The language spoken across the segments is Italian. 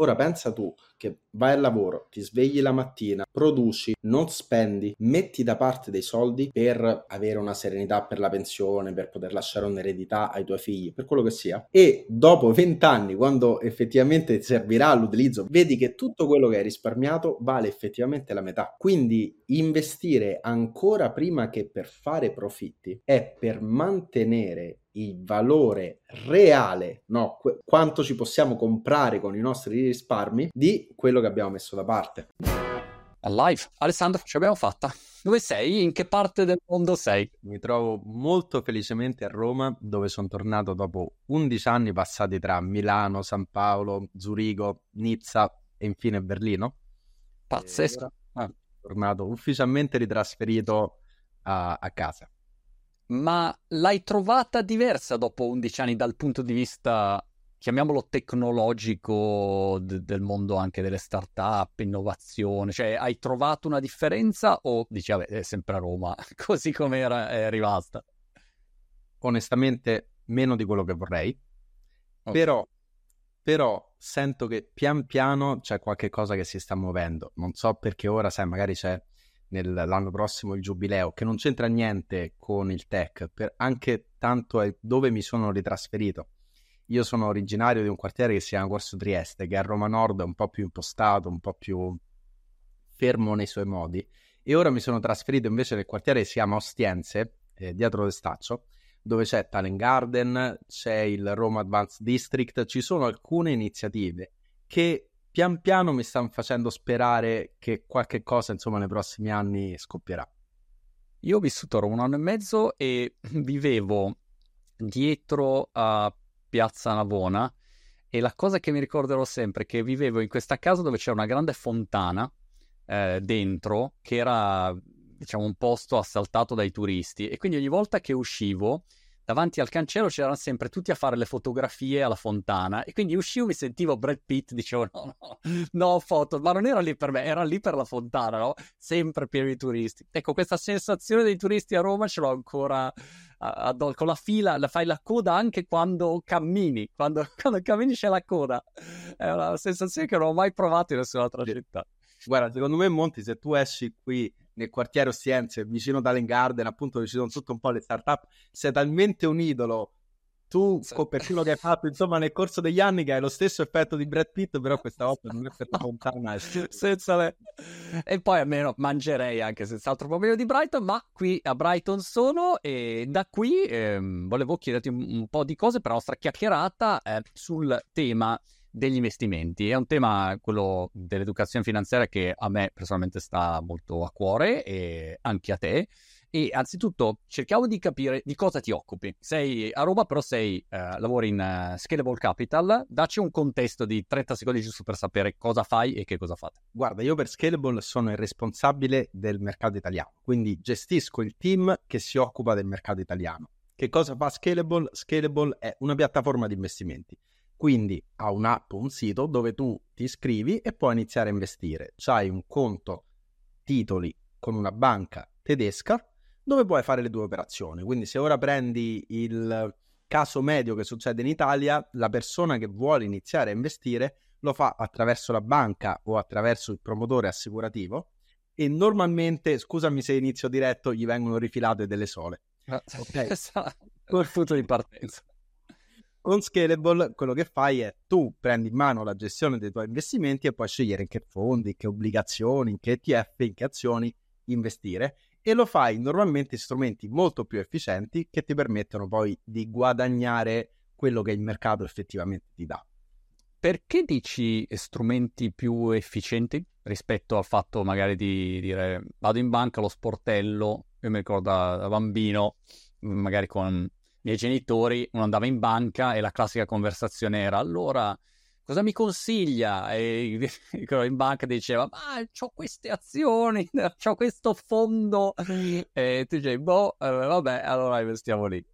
Ora pensa tu che vai al lavoro, ti svegli la mattina, produci, non spendi, metti da parte dei soldi per avere una serenità per la pensione, per poter lasciare un'eredità ai tuoi figli, per quello che sia, e dopo 20 anni, quando effettivamente ti servirà l'utilizzo, vedi che tutto quello che hai risparmiato vale effettivamente la metà. Quindi investire ancora prima che per fare profitti è per mantenere il valore reale, no? Quanto ci possiamo comprare con i nostri risparmi di quello che abbiamo messo da parte. Live. Alessandro, ce l'abbiamo fatta. Dove sei? In che parte del mondo sei? Mi trovo molto felicemente a Roma, dove sono tornato dopo 11 anni passati tra Milano, San Paolo, Zurigo, Nizza e infine Berlino. Pazzesco. Sono tornato ufficialmente ritrasferito a casa. Ma l'hai trovata diversa dopo 11 anni dal punto di vista, chiamiamolo tecnologico, del mondo anche delle start-up, innovazione? Cioè, hai trovato una differenza o dici, vabbè, è sempre a Roma, così come era, è rimasta? Onestamente, meno di quello che vorrei. Ok. Però sento che pian piano c'è qualche cosa che si sta muovendo. Non so perché ora, sai, magari c'è l'anno prossimo il giubileo, che non c'entra niente con il tech, anche tanto è dove mi sono ritrasferito. Io sono originario di un quartiere che si chiama Corso Trieste, che a Roma Nord è un po' più impostato, un po' più fermo nei suoi modi, e ora mi sono trasferito invece nel quartiere che si chiama Ostiense, dietro Testaccio, dove c'è Talent Garden, c'è il Roma Advanced District, ci sono alcune iniziative che pian piano mi stanno facendo sperare che qualche cosa, insomma, nei prossimi anni scoppierà. Io ho vissuto a Roma un anno e mezzo e vivevo dietro a Piazza Navona e la cosa che mi ricorderò sempre è che vivevo in questa casa dove c'era una grande fontana dentro, che era, diciamo, un posto assaltato dai turisti, e quindi ogni volta che uscivo davanti al cancello c'erano sempre tutti a fare le fotografie alla fontana, e quindi uscivo, mi sentivo Brad Pitt, dicevo no foto, ma non era lì per me, era lì per la fontana, no? Sempre pieno di turisti. Ecco, questa sensazione dei turisti a Roma ce l'ho ancora con la fila, fai la coda anche quando cammini, quando cammini c'è la coda, è una sensazione che non ho mai provato in nessun'altra città. Guarda, secondo me, Monti, se tu esci qui nel quartiere Ostiense, vicino Talent Garden, appunto, dove ci sono tutto un po' le start-up, sei talmente un idolo, tu, per quello che hai fatto, insomma, nel corso degli anni, che hai lo stesso effetto di Brad Pitt, però questa volta non è per la fontana. Senza le... E poi almeno mangerei anche senz'altro pomeriggio di Brighton, ma qui a Brighton sono, e da qui volevo chiederti un po' di cose per la nostra chiacchierata sul tema degli investimenti. È un tema, quello dell'educazione finanziaria, che a me personalmente sta molto a cuore e anche a te. E anzitutto cerchiamo di capire di cosa ti occupi. Sei a Roma, però lavori in Scalable Capital. Dacci un contesto di 30 secondi giusto per sapere cosa fai e che cosa fate. Guarda, io per Scalable sono il responsabile del mercato italiano, quindi gestisco il team che si occupa del mercato italiano. Che cosa fa Scalable? Scalable è una piattaforma di investimenti. Quindi ha un'app, un sito dove tu ti iscrivi e puoi iniziare a investire. C'hai un conto titoli con una banca tedesca dove puoi fare le tue operazioni. Quindi se ora prendi il caso medio che succede in Italia, la persona che vuole iniziare a investire lo fa attraverso la banca o attraverso il promotore assicurativo, e normalmente, scusami se inizio diretto, gli vengono rifilate delle sole. Ok, col punto di partenza. Con Scalable quello che fai è tu prendi in mano la gestione dei tuoi investimenti e puoi scegliere in che fondi, in che obbligazioni, in che ETF, in che azioni investire, e lo fai normalmente in strumenti molto più efficienti che ti permettono poi di guadagnare quello che il mercato effettivamente ti dà. Perché dici strumenti più efficienti rispetto al fatto magari di dire vado in banca, lo sportello? Io mi ricordo da bambino, magari con i miei genitori, uno andava in banca e la classica conversazione era: allora, cosa mi consiglia? E in banca diceva: ma c'ho queste azioni, c'ho questo fondo, e tu dici vabbè, allora investiamo lì.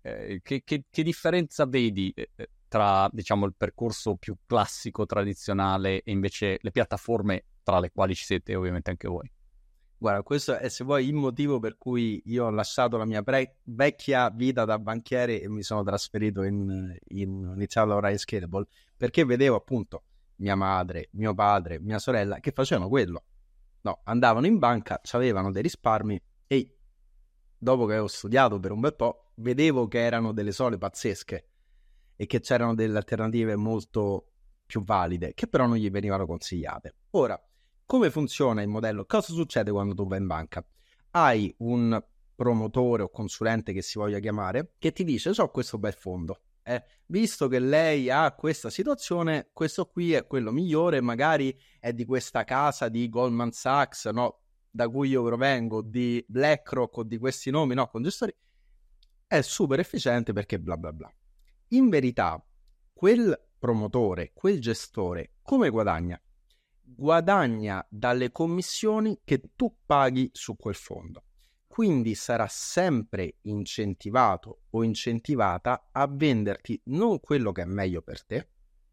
Che differenza vedi tra, diciamo, il percorso più classico, tradizionale, e invece le piattaforme tra le quali ci siete ovviamente anche voi? Guarda, questo è, se vuoi, il motivo per cui io ho lasciato la mia vecchia vita da banchiere e mi sono trasferito ho iniziato a lavorare in Scalable, perché vedevo appunto mia madre, mio padre, mia sorella, che facevano quello. No, andavano in banca, avevano dei risparmi e dopo che avevo studiato per un bel po', vedevo che erano delle sole pazzesche e che c'erano delle alternative molto più valide, che però non gli venivano consigliate. Ora, come funziona il modello? Cosa succede quando tu vai in banca? Hai un promotore o consulente che si voglia chiamare, che ti dice: so questo bel fondo, visto che lei ha questa situazione, questo qui è quello migliore, magari è di questa casa di Goldman Sachs, no, da cui io provengo, di BlackRock o di questi nomi, no, con gestori, è super efficiente perché bla bla bla. In verità, quel promotore, quel gestore, come guadagna? Guadagna dalle commissioni che tu paghi su quel fondo. Quindi sarà sempre incentivato o incentivata a venderti non quello che è meglio per te,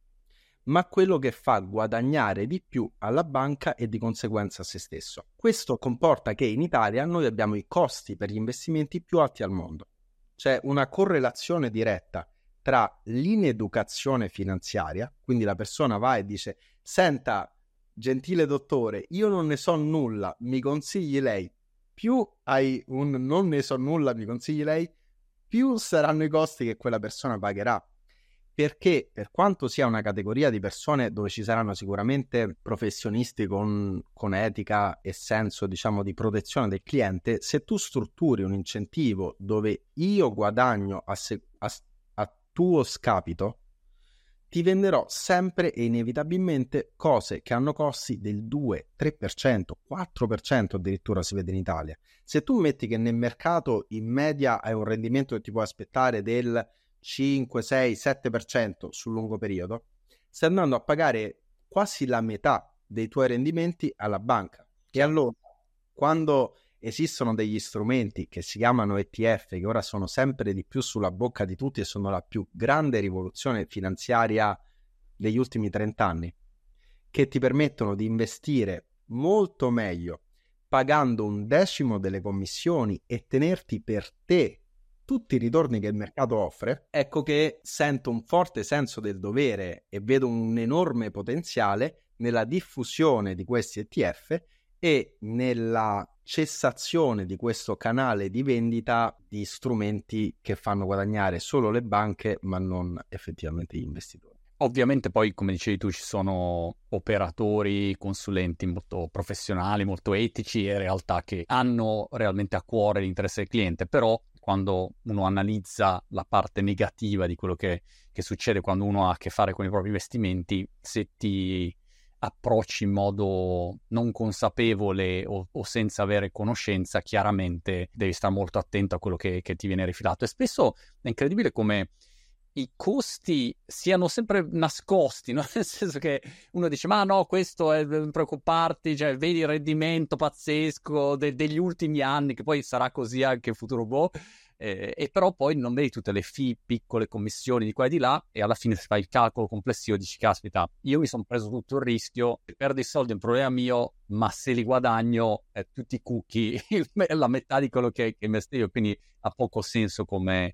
ma quello che fa guadagnare di più alla banca e di conseguenza a se stesso. Questo comporta che in Italia noi abbiamo i costi per gli investimenti più alti al mondo. C'è una correlazione diretta tra l'ineducazione finanziaria, quindi la persona va e dice: senta, gentile dottore, io non ne so nulla, mi consigli lei. Più hai un non ne so nulla, mi consigli lei, più saranno i costi che quella persona pagherà. Perché per quanto sia una categoria di persone dove ci saranno sicuramente professionisti con etica e senso, diciamo, di protezione del cliente, se tu strutturi un incentivo dove io guadagno a tuo scapito, ti venderò sempre e inevitabilmente cose che hanno costi del 2, 3%, 4% addirittura si vede in Italia. Se tu metti che nel mercato in media hai un rendimento che ti puoi aspettare del 5, 6, 7% sul lungo periodo, stai andando a pagare quasi la metà dei tuoi rendimenti alla banca. E allora, quando esistono degli strumenti che si chiamano ETF, che ora sono sempre di più sulla bocca di tutti e sono la più grande rivoluzione finanziaria degli ultimi 30 anni, che ti permettono di investire molto meglio, pagando 1/10 delle commissioni e tenerti per te tutti i ritorni che il mercato offre, ecco che sento un forte senso del dovere e vedo un enorme potenziale nella diffusione di questi ETF e nella cessazione di questo canale di vendita di strumenti che fanno guadagnare solo le banche ma non effettivamente gli investitori. Ovviamente poi, come dicevi tu, ci sono operatori, consulenti molto professionali, molto etici e realtà che hanno realmente a cuore l'interesse del cliente, però quando uno analizza la parte negativa di quello che succede quando uno ha a che fare con i propri investimenti, se ti approcci in modo non consapevole o senza avere conoscenza, chiaramente devi stare molto attento a quello che ti viene rifilato. E spesso è incredibile come i costi siano sempre nascosti, no? Nel senso che uno dice: ma no, questo è, non preoccuparti, cioè vedi il rendimento pazzesco degli ultimi anni, che poi sarà così anche in futuro, e però poi non vedi tutte le fee, piccole commissioni di qua e di là, e alla fine se fai il calcolo complessivo dici: caspita, io mi sono preso tutto il rischio, se perdo i soldi è un problema mio, ma se li guadagno tutti i cookie, la metà di quello che investo io, quindi ha poco senso come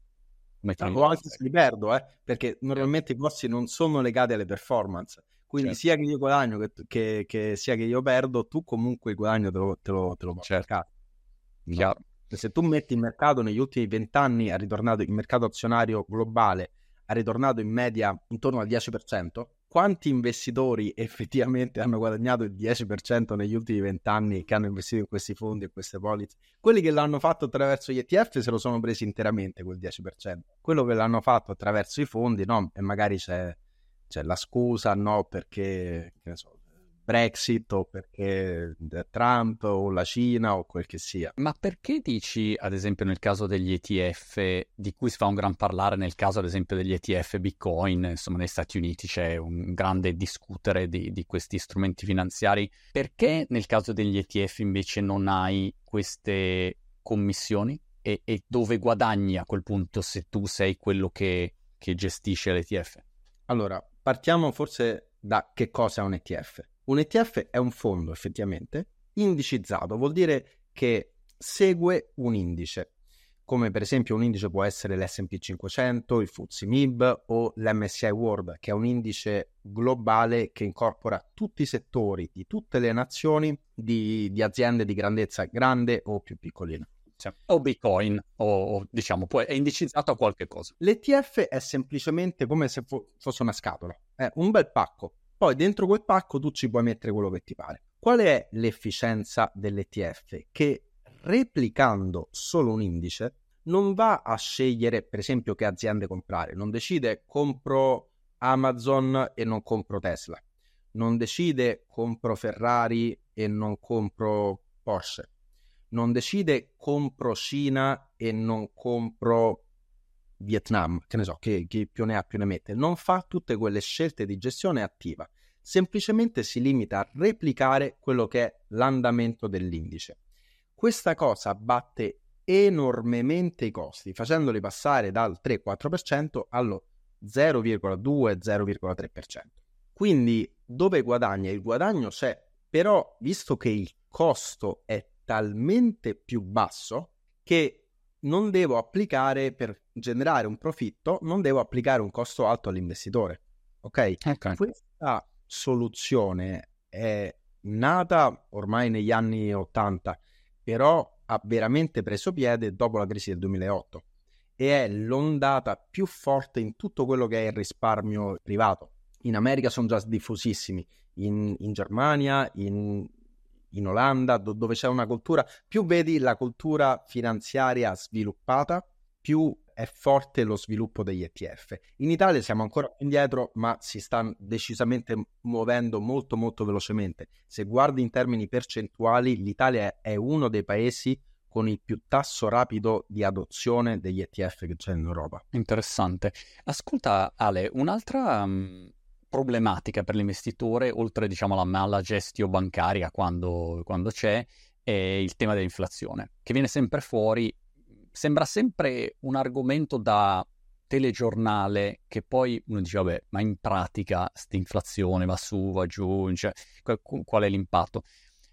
O anche se li perdo, perché normalmente i costi non sono legati alle performance, quindi certo, sia che io guadagno che sia che io perdo, tu comunque il guadagno te lo porti certo. a casa. No. Chiaro. Se tu metti il mercato negli ultimi 20 anni, il mercato azionario globale ha ritornato in media intorno al 10%, quanti investitori effettivamente hanno guadagnato il 10% negli ultimi 20 anni che hanno investito in questi fondi e queste polizze? Quelli che l'hanno fatto attraverso gli ETF se lo sono presi interamente quel 10%. Quello che l'hanno fatto attraverso i fondi, no, e magari c'è la scusa, no, perché, che ne so, Brexit o perché Trump o la Cina o quel che sia. Ma perché dici, ad esempio, nel caso degli ETF, di cui si fa un gran parlare nel caso, ad esempio, degli ETF Bitcoin, insomma, negli Stati Uniti c'è un grande discutere di questi strumenti finanziari, perché nel caso degli ETF invece non hai queste commissioni? E dove guadagni a quel punto se tu sei quello che gestisce l'ETF? Allora, partiamo forse da che cosa è un ETF. Un ETF è un fondo effettivamente indicizzato, vuol dire che segue un indice. come per esempio un indice può essere l'S&P 500, il FTSE MIB o l'MSCI World, che è un indice globale che incorpora tutti i settori di tutte le nazioni di aziende di grandezza grande o più piccolina. O Bitcoin, o diciamo, poi è indicizzato a qualche cosa. L'ETF è semplicemente come se fosse una scatola, è un bel pacco. Poi dentro quel pacco tu ci puoi mettere quello che ti pare. Qual è l'efficienza dell'ETF? Che replicando solo un indice non va a scegliere per esempio che aziende comprare, non decide compro Amazon e non compro Tesla, non decide compro Ferrari e non compro Porsche, non decide compro Cina e non compro Vietnam, che ne so, chi più ne ha più ne mette, non fa tutte quelle scelte di gestione attiva, semplicemente si limita a replicare quello che è l'andamento dell'indice. Questa cosa abbatte enormemente i costi, facendoli passare dal 3-4% allo 0,2-0,3%. Quindi dove guadagna? Il guadagno c'è, però visto che il costo è talmente più basso che non devo applicare, per generare un profitto, non devo applicare un costo alto all'investitore. Ok? Questa soluzione è nata ormai negli anni 80, però ha veramente preso piede dopo la crisi del 2008 e è l'ondata più forte in tutto quello che è il risparmio privato. In America sono già diffusissimi, in Germania, in Olanda, dove c'è una cultura, più vedi la cultura finanziaria sviluppata, più è forte lo sviluppo degli ETF. In Italia siamo ancora indietro, ma si sta decisamente muovendo molto molto velocemente. Se guardi in termini percentuali, l'Italia è uno dei paesi con il più tasso rapido di adozione degli ETF che c'è in Europa. Interessante. Ascolta Ale, un'altra problematica per l'investitore, oltre diciamo alla mala gestio bancaria quando c'è, è il tema dell'inflazione, che viene sempre fuori. Sembra sempre un argomento da telegiornale che poi uno dice vabbè, ma in pratica sta inflazione va su, va giù, cioè, qual è l'impatto?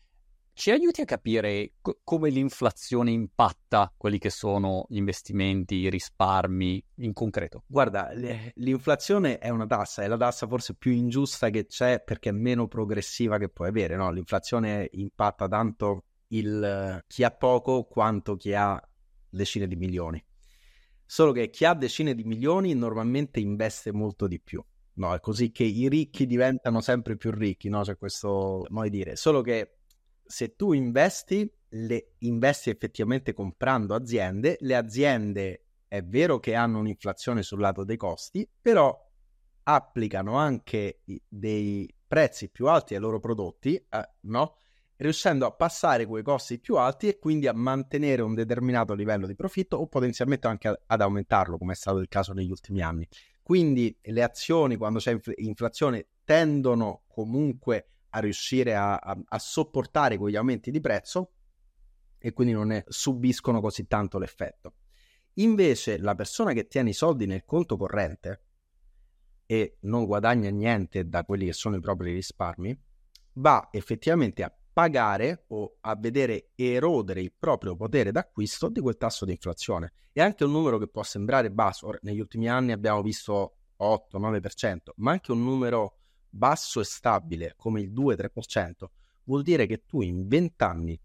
Ci aiuti a capire come l'inflazione impatta quelli che sono gli investimenti, i risparmi in concreto? Guarda, l'inflazione è una tassa, è la tassa forse più ingiusta che c'è perché è meno progressiva che puoi avere, no? L'inflazione impatta tanto chi ha poco quanto chi ha decine di milioni. Solo che chi ha decine di milioni normalmente investe molto di più. No, è così che i ricchi diventano sempre più ricchi, no? C'è questo modo di dire. Solo che se tu investi effettivamente comprando aziende, le aziende è vero che hanno un'inflazione sul lato dei costi, però applicano anche dei prezzi più alti ai loro prodotti, no? Riuscendo a passare quei costi più alti e quindi a mantenere un determinato livello di profitto o potenzialmente anche ad aumentarlo, come è stato il caso negli ultimi anni. Quindi le azioni, quando c'è inflazione, tendono comunque a riuscire a sopportare quegli aumenti di prezzo e quindi non ne subiscono così tanto l'effetto. Invece la persona che tiene i soldi nel conto corrente e non guadagna niente da quelli che sono i propri risparmi, va effettivamente a pagare o a vedere erodere il proprio potere d'acquisto di quel tasso di inflazione. È anche un numero che può sembrare basso. Negli ultimi anni abbiamo visto 8-9%, ma anche un numero basso e stabile come il 2-3% vuol dire che tu in 20 anni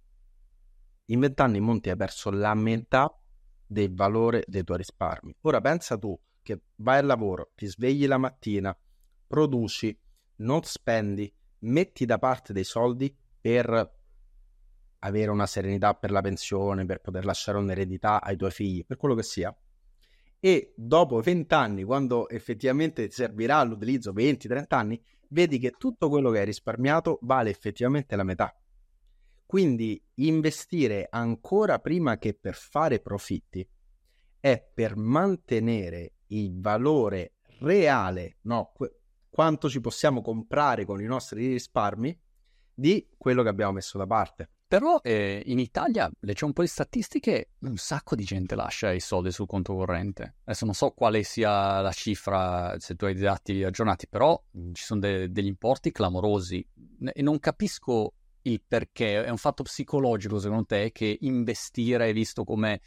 Monti hai perso la metà del valore dei tuoi risparmi. Ora pensa tu che vai al lavoro, ti svegli la mattina, produci, non spendi, metti da parte dei soldi per avere una serenità per la pensione, per poter lasciare un'eredità ai tuoi figli, per quello che sia, e dopo 20 anni, quando effettivamente ti servirà l'utilizzo, 20-30 anni, vedi che tutto quello che hai risparmiato vale effettivamente la metà. Quindi investire ancora prima che per fare profitti è per mantenere il valore reale, no? Quanto ci possiamo comprare con i nostri risparmi di quello che abbiamo messo da parte. Però in Italia, leggo un po' di statistiche, un sacco di gente lascia i soldi sul conto corrente. Adesso non so quale sia la cifra, se tu hai dei dati aggiornati, però ci sono degli importi clamorosi e non capisco il perché. È un fatto psicologico secondo te che investire è visto come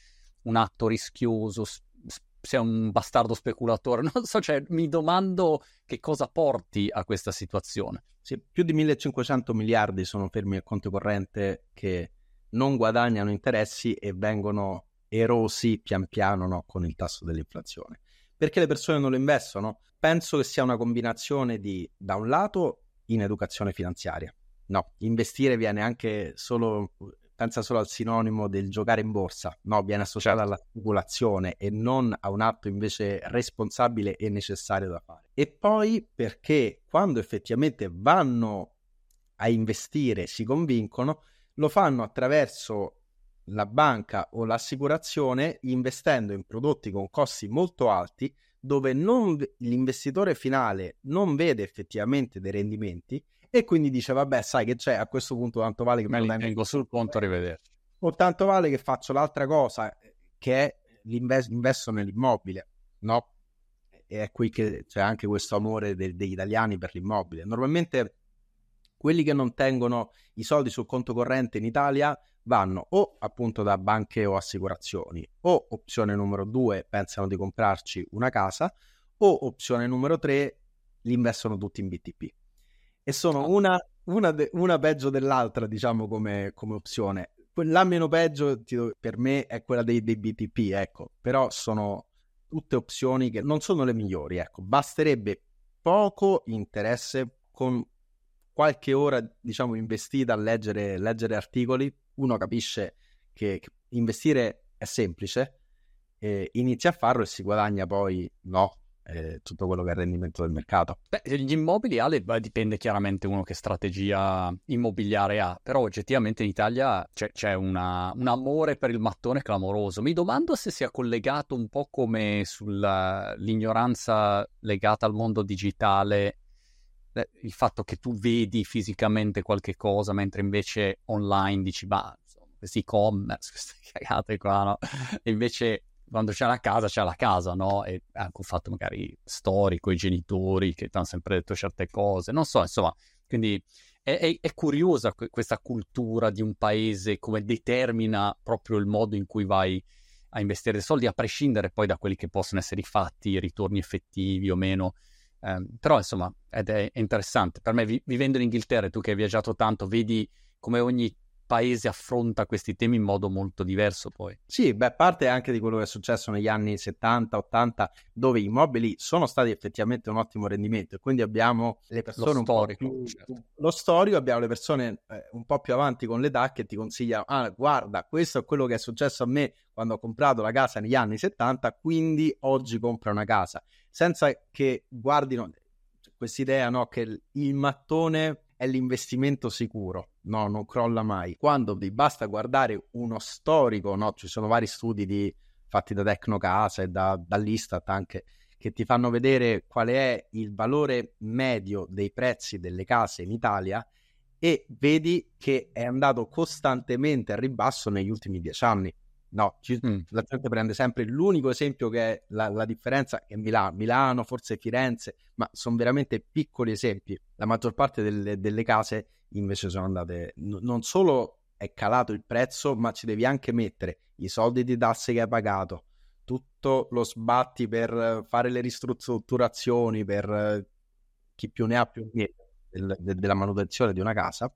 un atto rischioso, sei un bastardo speculatore, non so, cioè mi domando che cosa porti a questa situazione. Sì, più di 1.500 miliardi sono fermi al conto corrente che non guadagnano interessi e vengono erosi pian piano, no, con il tasso dell'inflazione. Perché le persone non lo investono? Penso che sia una combinazione di, da un lato, in educazione finanziaria. No, investire viene anche solo, pensa solo al sinonimo del giocare in borsa, no, viene associato alla speculazione e non a un atto invece responsabile e necessario da fare. E poi perché quando effettivamente vanno a investire, si convincono, lo fanno attraverso la banca o l'assicurazione, investendo in prodotti con costi molto alti, dove l'investitore finale non vede effettivamente dei rendimenti e quindi dice vabbè, sai che c'è, a questo punto tanto vale che me li tengo sul conto, arrivederci, o tanto vale che faccio l'altra cosa, che è investo nell'immobile, no? E è qui che c'è anche questo amore degli italiani per l'immobile. Normalmente quelli che non tengono i soldi sul conto corrente in Italia vanno o appunto da banche o assicurazioni, o opzione numero 2 pensano di comprarci una casa, o opzione numero 3 li investono tutti in BTP. E sono una peggio dell'altra, diciamo, come opzione. La meno peggio per me è quella dei BTP, ecco, però sono tutte opzioni che non sono le migliori, ecco. Basterebbe poco interesse con qualche ora, diciamo, investita a leggere articoli, uno capisce che investire è semplice, inizia a farlo e si guadagna poi, no, tutto quello che è il rendimento del mercato. Beh, gli immobili, Ale, dipende chiaramente uno che strategia immobiliare ha, però oggettivamente in Italia c'è un amore per il mattone clamoroso. Mi domando se sia collegato un po' come sull'ignoranza legata al mondo digitale, il fatto che tu vedi fisicamente qualche cosa, mentre invece online dici, bah, insomma, questi e-commerce, queste cagate qua, no? E invece quando c'è la casa, no? E anche un fatto magari storico, i genitori che ti hanno sempre detto certe cose, non so, insomma, quindi è curiosa questa cultura di un paese, come determina proprio il modo in cui vai a investire soldi, a prescindere poi da quelli che possono essere i fatti, i ritorni effettivi o meno. Però insomma è interessante. Per me, vivendo in Inghilterra, tu che hai viaggiato tanto, vedi come ogni paese affronta questi temi in modo molto diverso poi. Sì, beh, parte anche di quello che è successo negli anni 70-80, dove i immobili sono stati effettivamente un ottimo rendimento e quindi abbiamo le persone Lo storico, un po' più, certo. lo storico, abbiamo le persone un po' più avanti con l'età che ti consigliano, guarda, questo è quello che è successo a me quando ho comprato la casa negli anni 70, quindi oggi compra una casa, senza che guardino quest'idea, no, che il mattone è l'investimento sicuro, no, non crolla mai. Quando vi basta guardare uno storico, no, ci sono vari studi fatti da Tecnocasa e dall'Istat anche, che ti fanno vedere qual è il valore medio dei prezzi delle case in Italia e vedi che è andato costantemente a ribasso negli ultimi 10 anni. No, la gente prende sempre l'unico esempio che è la differenza è Milano, forse Firenze, ma sono veramente piccoli esempi. La maggior parte delle case invece sono andate, non solo è calato il prezzo, ma ci devi anche mettere i soldi di tasse che hai pagato, tutto lo sbatti per fare le ristrutturazioni, per chi più ne ha più ne della manutenzione di una casa.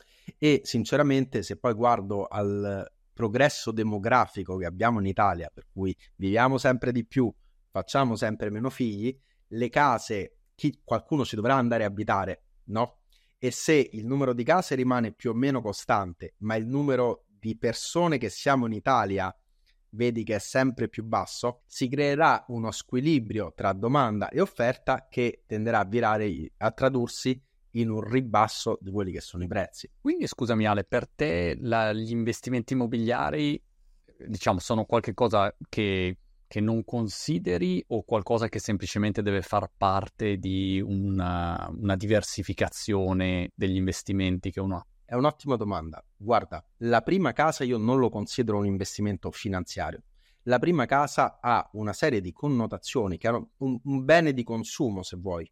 E sinceramente, se poi guardo al progresso demografico che abbiamo in Italia, per cui viviamo sempre di più, facciamo sempre meno figli, le case, qualcuno ci dovrà andare a abitare, no? E se il numero di case rimane più o meno costante, ma il numero di persone che siamo in Italia vedi che è sempre più basso, si creerà uno squilibrio tra domanda e offerta che tenderà a virare, a tradursi in un ribasso di quelli che sono i prezzi. Quindi scusami Ale, per te gli investimenti immobiliari, diciamo, sono qualche cosa che non consideri o qualcosa che semplicemente deve far parte di una diversificazione degli investimenti che uno ha? È un'ottima domanda. Guarda, la prima casa io non lo considero un investimento finanziario. La prima casa ha una serie di connotazioni che hanno un bene di consumo, se vuoi,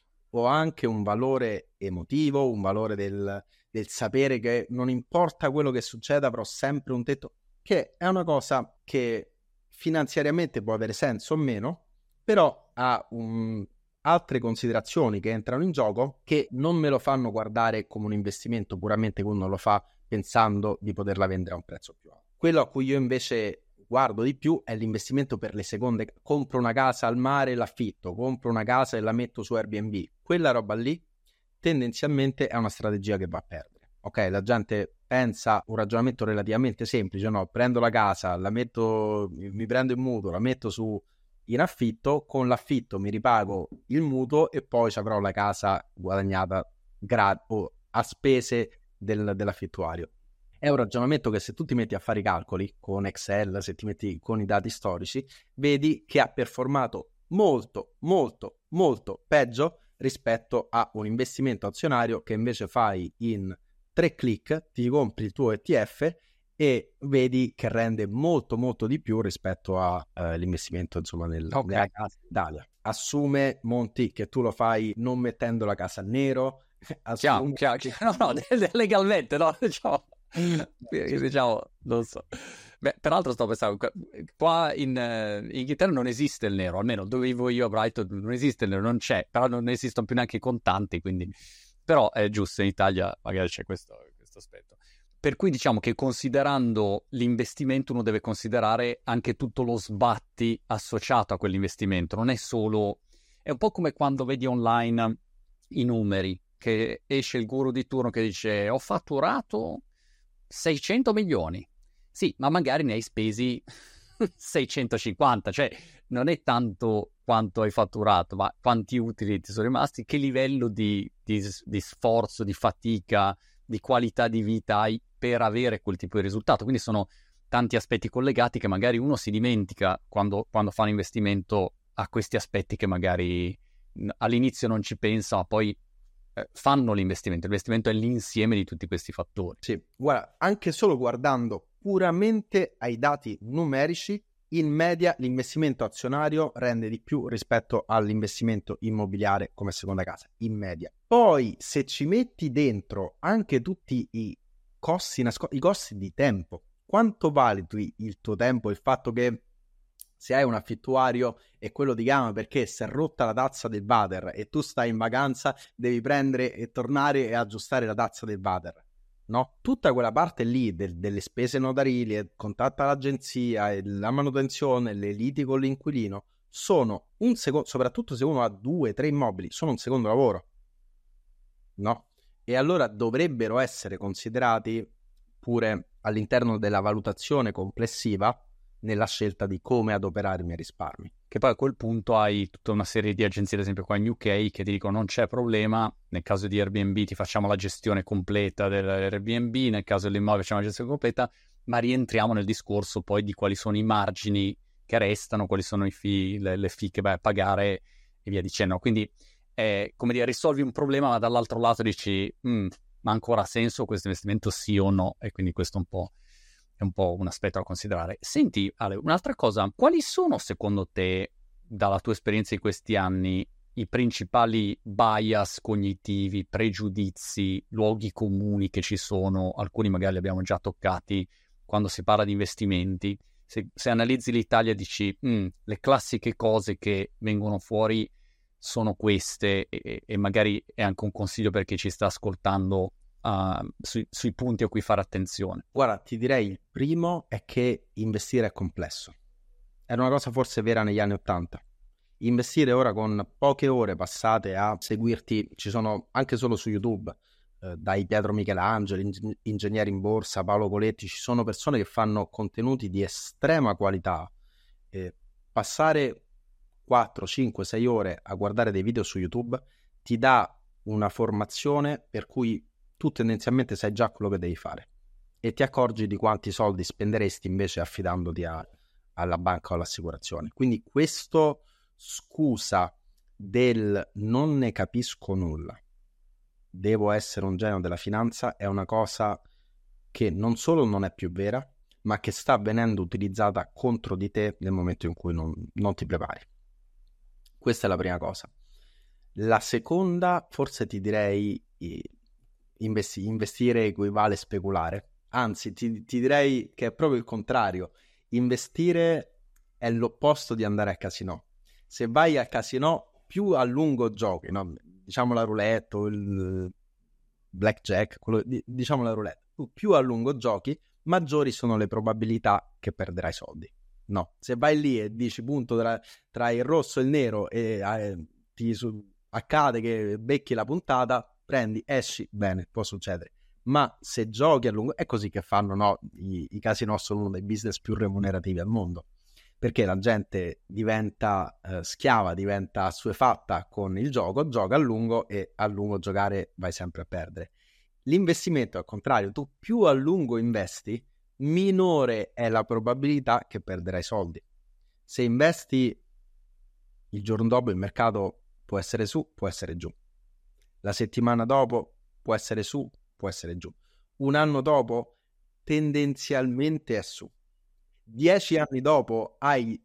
o anche un valore emotivo, un valore del sapere che non importa quello che succeda, avrò sempre un tetto, che è una cosa che finanziariamente può avere senso o meno, però ha altre considerazioni che entrano in gioco che non me lo fanno guardare come un investimento puramente che uno lo fa pensando di poterla vendere a un prezzo più alto. Quello a cui io invece guardo di più è l'investimento per le seconde. Compro una casa al mare e l'affitto, compro una casa e la metto su Airbnb. Quella roba lì tendenzialmente è una strategia che va a perdere. Ok, la gente pensa un ragionamento relativamente semplice, no? Prendo la casa, la metto, mi prendo il mutuo, la metto su in affitto, con l'affitto mi ripago il mutuo e poi ci avrò la casa guadagnata o a spese dell'affittuario. È un ragionamento che se tu ti metti a fare i calcoli con Excel, se ti metti con i dati storici, vedi che ha performato molto, molto, molto peggio rispetto a un investimento azionario che invece fai in 3 click, ti compri il tuo ETF e vedi che rende molto molto di più rispetto all'investimento insomma nella casa d'Italia. Assume, Monti, che tu lo fai non mettendo la casa a nero. Chiaro. No, legalmente, no, diciamo, non so. Beh, peraltro sto pensando, qua in Inghilterra non esiste il nero, almeno dove vivo io a Brighton non esiste il nero, non c'è, però non esistono più neanche i contanti, quindi... Però è giusto, in Italia magari c'è questo aspetto. Per cui diciamo che considerando l'investimento uno deve considerare anche tutto lo sbatti associato a quell'investimento, non è solo... È un po' come quando vedi online i numeri, che esce il guru di turno che dice ho fatturato 600 milioni. Sì, ma magari ne hai spesi 650, cioè non è tanto quanto hai fatturato, ma quanti utili ti sono rimasti, che livello di sforzo, di fatica, di qualità di vita hai per avere quel tipo di risultato. Quindi sono tanti aspetti collegati che magari uno si dimentica quando fa un investimento a questi aspetti che magari all'inizio non ci pensa, ma poi fanno l'investimento. L'investimento è l'insieme di tutti questi fattori. Sì, guarda, anche solo guardando puramente ai dati numerici, in media l'investimento azionario rende di più rispetto all'investimento immobiliare come seconda casa, in media. Poi se ci metti dentro anche tutti i costi i costi di tempo, quanto valuti il tuo tempo, il fatto che se hai un affittuario e quello ti chiama perché si è rotta la tazza del water e tu stai in vacanza, devi prendere e tornare e aggiustare la tazza del water. No, tutta quella parte lì delle spese notarili, contatta l'agenzia, la manutenzione, le liti con l'inquilino, sono un secondo, soprattutto se uno ha 2-3 immobili, sono un secondo lavoro, no? E allora dovrebbero essere considerati pure all'interno della valutazione complessiva nella scelta di come adoperare i miei risparmi. Che poi a quel punto hai tutta una serie di agenzie, ad esempio qua in UK, che ti dicono non c'è problema, nel caso di Airbnb ti facciamo la gestione completa dell'Airbnb, nel caso dell'immobile facciamo la gestione completa, ma rientriamo nel discorso poi di quali sono i margini che restano, quali sono le fee che vai a pagare e via dicendo. Quindi, come dire, risolvi un problema, ma dall'altro lato dici, ma ancora ha senso questo investimento sì o no? E quindi questo è un po' un aspetto da considerare. Senti, Ale, un'altra cosa, quali sono secondo te, dalla tua esperienza in questi anni, i principali bias cognitivi, pregiudizi, luoghi comuni che ci sono? Alcuni magari li abbiamo già toccati quando si parla di investimenti. Se analizzi l'Italia dici, le classiche cose che vengono fuori sono queste e magari è anche un consiglio per chi ci sta ascoltando sui punti a cui fare attenzione. Guarda, ti direi il primo è che investire è complesso. Era una cosa forse vera negli anni '80. Investire ora con poche ore passate a seguirti, ci sono anche solo su YouTube, dai Pietro Michelangelo, Ingegneri in Borsa, Paolo Coletti, ci sono persone che fanno contenuti di estrema qualità. Passare 4, 5, 6 ore a guardare dei video su YouTube ti dà una formazione per cui tu tendenzialmente sai già quello che devi fare e ti accorgi di quanti soldi spenderesti invece affidandoti alla banca o all'assicurazione. Quindi questo scusa del non ne capisco nulla, devo essere un genio della finanza, è una cosa che non solo non è più vera, ma che sta venendo utilizzata contro di te nel momento in cui non ti prepari. Questa è la prima cosa. La seconda, forse ti direi, investire equivale speculare. Anzi, ti direi che è proprio il contrario. Investire è l'opposto di andare a casino. Se vai a casino, più a lungo giochi, no? Diciamo la roulette o il blackjack, diciamo la roulette, tu più a lungo giochi, maggiori sono le probabilità che perderai soldi. No, se vai lì e dici punto tra il rosso e il nero e accade che becchi la puntata, prendi, esci, bene, può succedere. Ma se giochi a lungo, è così che fanno, no? I casino sono uno dei business più remunerativi al mondo, perché la gente diventa schiava, diventa assuefatta con il gioco, gioca a lungo e a lungo giocare vai sempre a perdere. L'investimento, al contrario, tu più a lungo investi, minore è la probabilità che perderai soldi. Se investi il giorno dopo, il mercato può essere su, può essere giù. La settimana dopo può essere su, può essere giù. Un anno dopo tendenzialmente è su. 10 anni dopo hai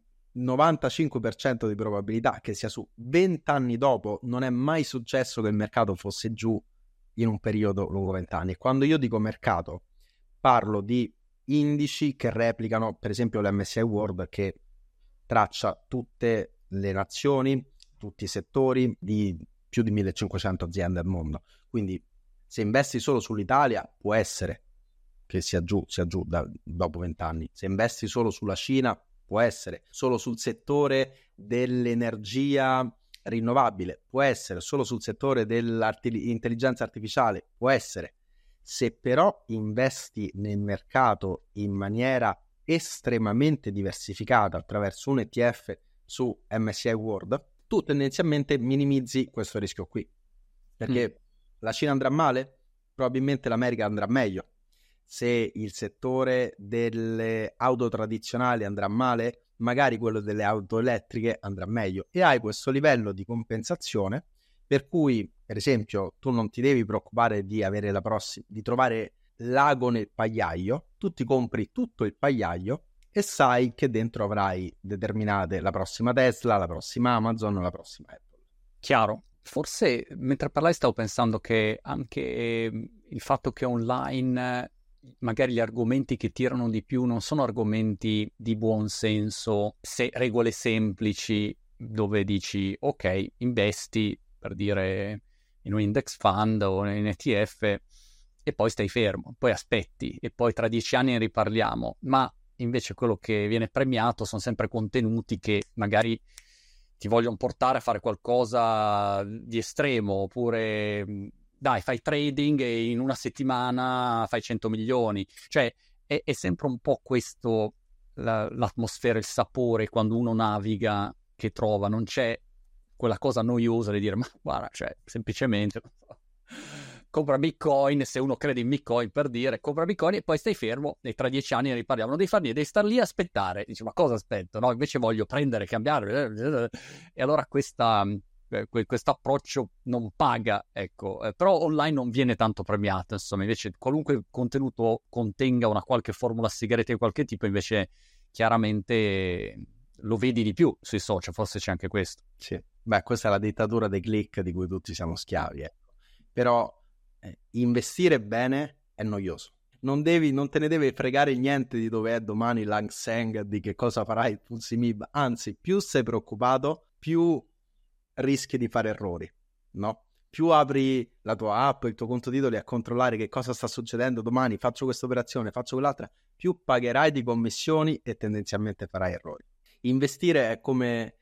95% di probabilità che sia su. 20 anni dopo non è mai successo che il mercato fosse giù in un periodo lungo 20 anni. Quando io dico mercato, parlo di indici che replicano, per esempio l'MSCI World, che traccia tutte le nazioni, tutti i settori di più di 1500 aziende al mondo. Quindi se investi solo sull'Italia può essere che sia giù dopo 20 anni. Se investi solo sulla Cina può essere, solo sul settore dell'energia rinnovabile può essere, solo sul settore dell'intelligenza artificiale può essere. Se però investi nel mercato in maniera estremamente diversificata attraverso un ETF su MSCI World, tu tendenzialmente minimizzi questo rischio qui, perché la Cina andrà male, probabilmente l'America andrà meglio. Se il settore delle auto tradizionali andrà male, magari quello delle auto elettriche andrà meglio, e hai questo livello di compensazione per cui, per esempio, tu non ti devi preoccupare di avere di trovare l'ago nel pagliaio, tu ti compri tutto il pagliaio e sai che dentro avrai determinate la prossima Tesla, la prossima Amazon, la prossima Apple. Chiaro. Forse mentre parlavi stavo pensando che anche il fatto che online magari gli argomenti che tirano di più non sono argomenti di buon senso, regole semplici dove dici ok, investi per dire in un index fund o in ETF e poi stai fermo, poi aspetti e poi tra 10 anni ne riparliamo, ma invece quello che viene premiato sono sempre contenuti che magari ti vogliono portare a fare qualcosa di estremo, oppure dai, fai trading e in una settimana fai 100 milioni. Cioè, è sempre un po' questo l'atmosfera, il sapore quando uno naviga che trova. Non c'è quella cosa noiosa di dire, ma guarda, cioè, semplicemente compra Bitcoin, se uno crede in Bitcoin, per dire, compra Bitcoin e poi stai fermo e tra 10 anni ne riparliamo. Non devi fare niente, devi star lì a aspettare. Dici, ma cosa aspetto? No, invece voglio prendere, cambiare. E allora questo approccio non paga, ecco. Però online non viene tanto premiato, insomma. Invece qualunque contenuto contenga una qualche formula segreta di qualche tipo, invece chiaramente lo vedi di più sui social, forse c'è anche questo. Sì, beh, questa è la dittatura dei click di cui tutti siamo schiavi, ecco. Però investire bene è noioso. Non te ne deve fregare niente di dove è domani l'Hang Seng, di che cosa farai il FTSE MIB. Anzi, più sei preoccupato, più rischi di fare errori, no? Più apri la tua app, il tuo conto titoli a controllare che cosa sta succedendo domani, faccio questa operazione, faccio quell'altra, più pagherai di commissioni e tendenzialmente farai errori. Investire è come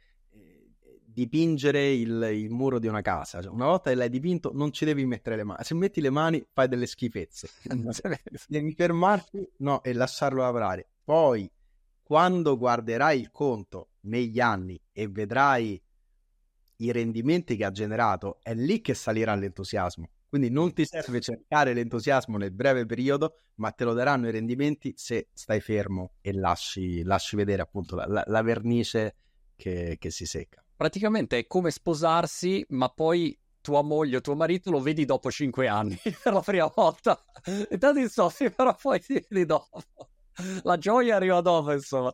dipingere il muro di una casa. Cioè, una volta che l'hai dipinto non ci devi mettere le mani. Se metti le mani fai delle schifezze. Devi fermarti, no, e lasciarlo lavorare. Poi, quando guarderai il conto negli anni e vedrai i rendimenti che ha generato, è lì che salirà l'entusiasmo. Quindi non ti serve cercare l'entusiasmo nel breve periodo, ma te lo daranno i rendimenti se stai fermo e lasci vedere appunto la vernice che si secca. Praticamente è come sposarsi, ma poi tua moglie o tuo marito lo vedi dopo 5 anni per la prima volta. E tanti insomma, però poi ti vedi dopo. La gioia arriva dopo, insomma.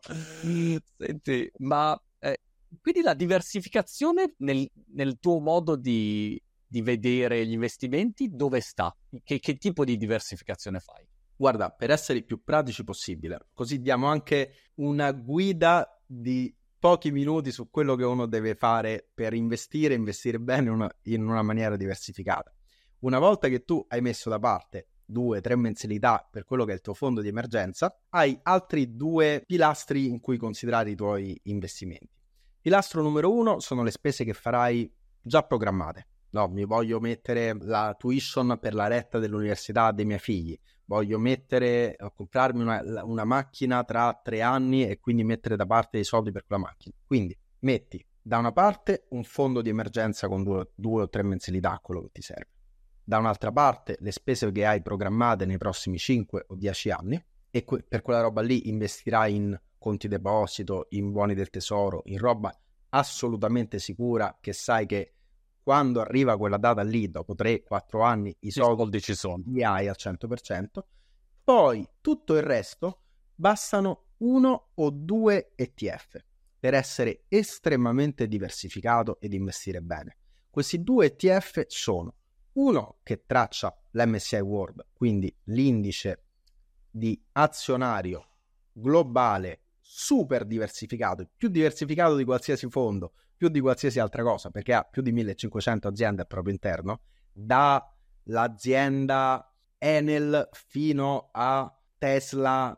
Senti, ma quindi la diversificazione nel tuo modo di vedere gli investimenti, dove sta? Che tipo di diversificazione fai? Guarda, per essere il più pratici possibile, così diamo anche una guida di pochi minuti su quello che uno deve fare per investire bene in una maniera diversificata. Una volta che tu hai messo da parte 2-3 mensilità per quello che è il tuo fondo di emergenza, hai altri 2 pilastri in cui considerare i tuoi investimenti. Pilastro numero 1 sono le spese che farai già programmate. No, mi voglio mettere la tuition per la retta dell'università dei miei figli, voglio comprarmi una macchina tra 3 anni e quindi mettere da parte dei soldi per quella macchina. Quindi metti da una parte un fondo di emergenza con 2 o 3 mensilità, quello che ti serve. Da un'altra parte le spese che hai programmate nei prossimi 5 o 10 anni e per quella roba lì investirai in conti deposito, in buoni del tesoro, in roba assolutamente sicura che sai che quando arriva quella data lì, dopo 3-4 anni, i soldi ci sono, li hai al 100%, poi tutto il resto bastano 1 o 2 ETF per essere estremamente diversificato ed investire bene. Questi 2 ETF sono uno che traccia l'MSCI World, quindi l'indice di azionario globale super diversificato, più diversificato di qualsiasi fondo, più di qualsiasi altra cosa, perché ha più di 1500 aziende al proprio interno, dall'azienda Enel fino a Tesla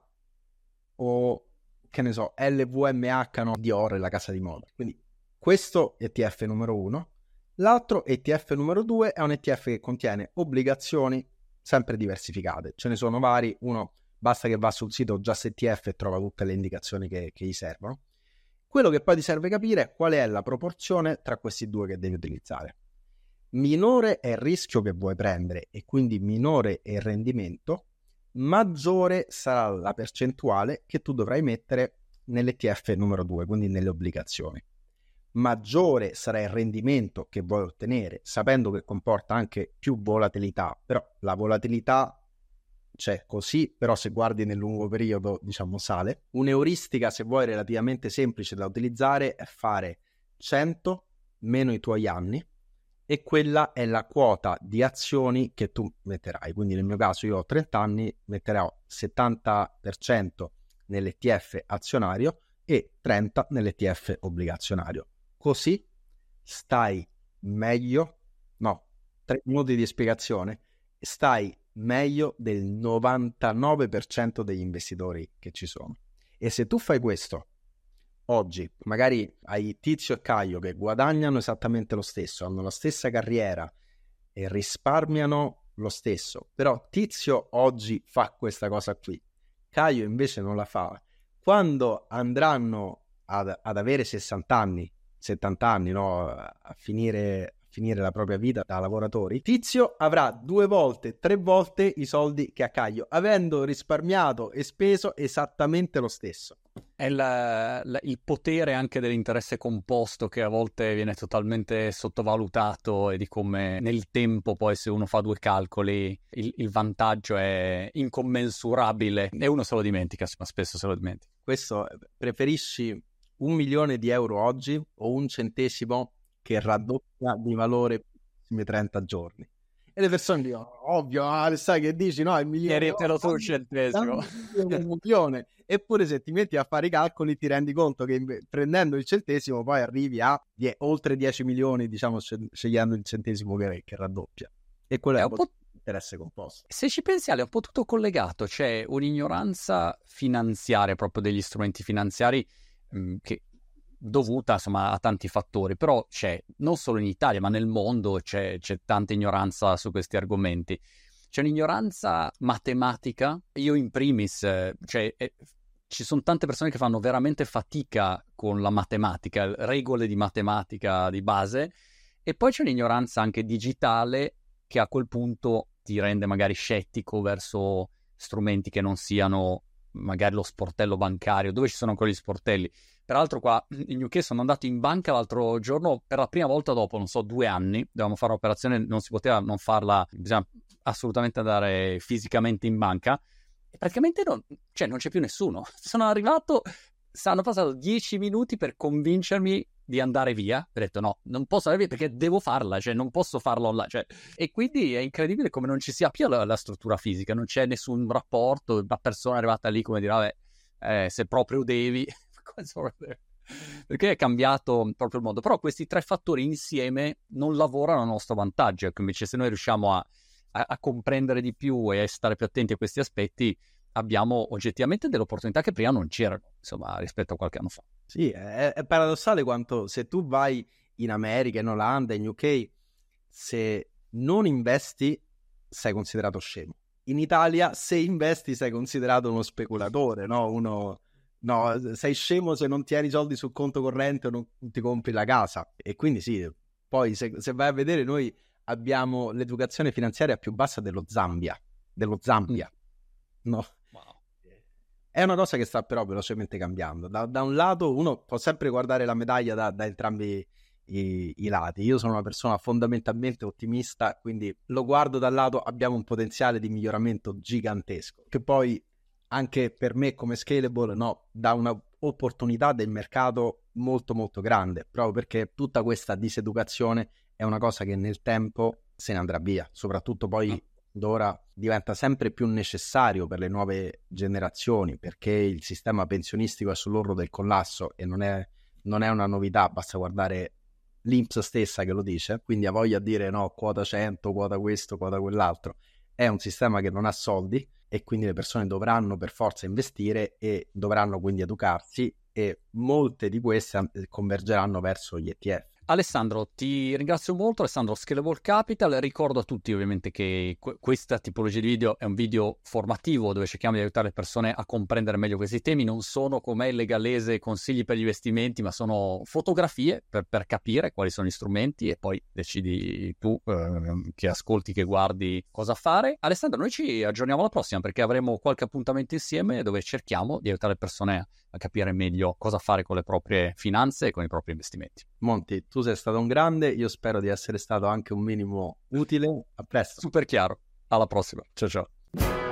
o che ne so, LVMH, no, Dior, la casa di moda. Quindi questo ETF numero 1. L'altro ETF numero 2 è un ETF che contiene obbligazioni sempre diversificate. Ce ne sono vari, uno basta che va sul sito Just ETF e trova tutte le indicazioni che gli servono. Quello che poi ti serve capire è qual è la proporzione tra questi due che devi utilizzare. Minore è il rischio che vuoi prendere e quindi minore è il rendimento, maggiore sarà la percentuale che tu dovrai mettere nell'ETF numero 2, quindi nelle obbligazioni. Maggiore sarà il rendimento che vuoi ottenere, sapendo che comporta anche più volatilità, però la volatilità c'è così, però se guardi nel lungo periodo, diciamo, sale. Un'euristica, se vuoi, relativamente semplice da utilizzare è fare 100 meno i tuoi anni, e quella è la quota di azioni che tu metterai. Quindi nel mio caso io ho 30 anni, metterò 70% nell'ETF azionario e 30% nell'ETF obbligazionario. Così stai meglio, 3 minuti di spiegazione, stai meglio del 99% degli investitori che ci sono. E se tu fai questo oggi, magari hai Tizio e Caio che guadagnano esattamente lo stesso, hanno la stessa carriera e risparmiano lo stesso, però Tizio oggi fa questa cosa qui, Caio invece non la fa. Quando andranno ad avere 60 anni, 70 anni, no, a finire la propria vita da lavoratori, Tizio avrà 2 volte, 3 volte i soldi che ha Caio, avendo risparmiato e speso esattamente lo stesso. È il potere anche dell'interesse composto che a volte viene totalmente sottovalutato, e di come nel tempo poi, se uno fa 2 calcoli, il vantaggio è incommensurabile e uno se lo dimentica, ma spesso se lo dimentica. Questo, preferisci 1 milione di euro oggi o 1 centesimo che raddoppia di valore nei prossimi 30 giorni? E le persone dicono, ovvio, sai che dici, no, il milione, tu il centesimo. Un milione. Eppure se ti metti a fare i calcoli ti rendi conto che prendendo il centesimo poi arrivi a oltre 10 milioni, diciamo, scegliendo il centesimo che raddoppia. E quello è un po' interesse composto. Se ci pensi, Ale, è un po' tutto collegato. C'è un'ignoranza finanziaria, proprio degli strumenti finanziari, che dovuta, insomma, a tanti fattori, però c'è, non solo in Italia ma nel mondo, c'è tanta ignoranza su questi argomenti. C'è un'ignoranza matematica, io in primis, ci sono tante persone che fanno veramente fatica con la matematica, regole di matematica di base, e poi c'è un'ignoranza anche digitale che a quel punto ti rende magari scettico verso strumenti che non siano magari lo sportello bancario, dove ci sono ancora gli sportelli. Peraltro qua in UK sono andato in banca l'altro giorno per la prima volta dopo, non so, 2 anni, dovevamo fare un'operazione, non si poteva non farla, bisogna assolutamente andare fisicamente in banca, e praticamente non c'è più nessuno. Sono arrivato, hanno passato 10 minuti per convincermi di andare via. Ho detto no, non posso andare via perché devo farla, cioè non posso farla online. Cioè, e quindi è incredibile come non ci sia più la struttura fisica, non c'è nessun rapporto, la persona è arrivata lì come dire, vabbè, se proprio devi, perché è cambiato proprio il mondo. Però questi tre fattori insieme non lavorano a nostro vantaggio, ecco, invece se noi riusciamo a comprendere di più e a stare più attenti a questi aspetti, abbiamo oggettivamente delle opportunità che prima non c'erano, insomma, rispetto a qualche anno fa. Sì, è paradossale quanto se tu vai in America, in Olanda, in UK, se non investi sei considerato scemo. In Italia, se investi sei considerato uno speculatore, no? No, sei scemo se non tieni soldi sul conto corrente o non ti compri la casa. E quindi sì, poi se vai a vedere, noi abbiamo l'educazione finanziaria più bassa dello Zambia. No? Wow. È una cosa che sta però velocemente cambiando. Da un lato uno può sempre guardare la medaglia da entrambi i lati. Io sono una persona fondamentalmente ottimista, quindi lo guardo dal lato abbiamo un potenziale di miglioramento gigantesco, che poi anche per me come scalable, no, dà un'opportunità del mercato molto molto grande, proprio perché tutta questa diseducazione è una cosa che nel tempo se ne andrà via, soprattutto poi d'ora diventa sempre più necessario per le nuove generazioni, perché il sistema pensionistico è sull'orlo del collasso e non è una novità, basta guardare l'INPS stessa che lo dice, quindi ha voglia di dire no, quota 100, quota questo, quota quell'altro. È un sistema che non ha soldi e quindi le persone dovranno per forza investire e dovranno quindi educarsi, e molte di queste convergeranno verso gli ETF. Alessandro, ti ringrazio molto. Alessandro, Scalable Capital. Ricordo a tutti ovviamente che questa tipologia di video è un video formativo dove cerchiamo di aiutare le persone a comprendere meglio questi temi. Non sono come il legalese consigli per gli investimenti, ma sono fotografie per capire quali sono gli strumenti e poi decidi tu che ascolti, che guardi cosa fare. Alessandro, noi ci aggiorniamo alla prossima perché avremo qualche appuntamento insieme dove cerchiamo di aiutare le persone a capire meglio cosa fare con le proprie finanze e con i propri investimenti. Monti, tu sei stato un grande, io spero di essere stato anche un minimo utile. A presto. Super chiaro. Alla prossima. Ciao ciao.